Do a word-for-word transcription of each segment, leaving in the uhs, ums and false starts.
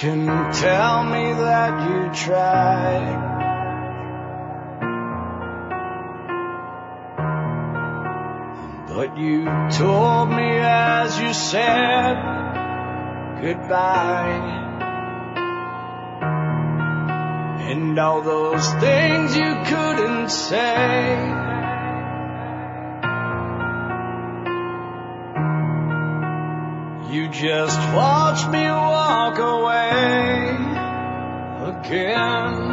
can tell me that you tried. But you told me as you said goodbye. And all those things you couldn't say. You just watched me walk away again.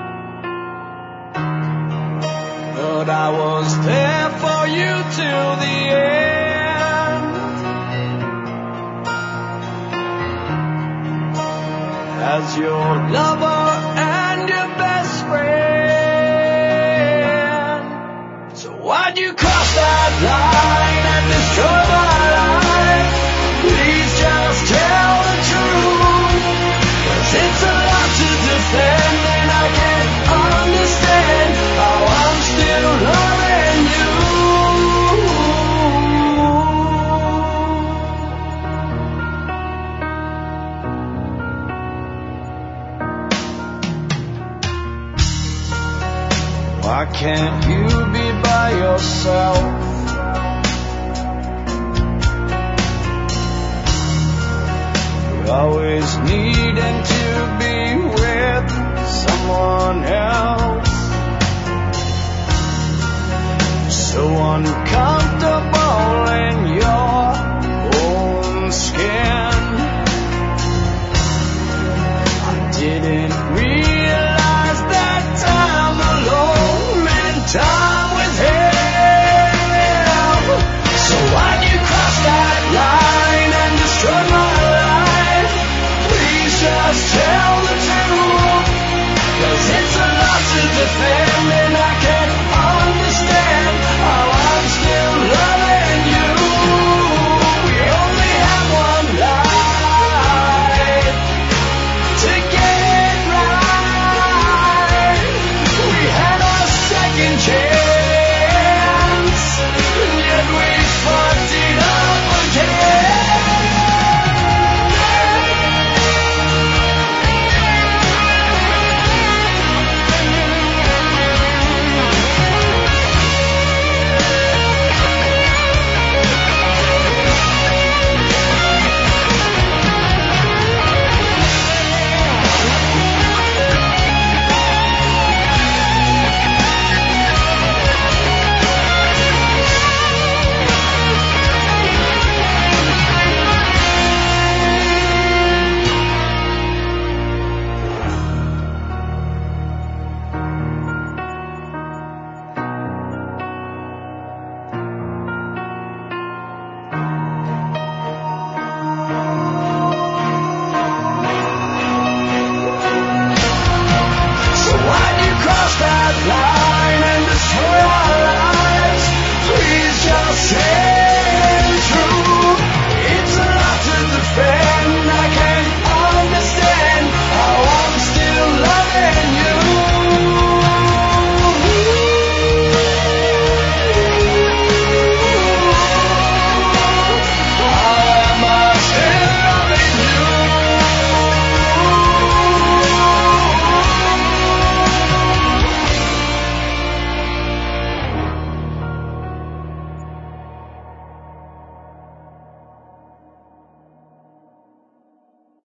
But I was there for you till the end. As your lover and your best friend. So why'd you cross that line and destroy my life? Please just tell the truth, 'cause it's a lot to defend, and I can't understand how I'm still loving you. Why can't you be by yourself? Always needing to be with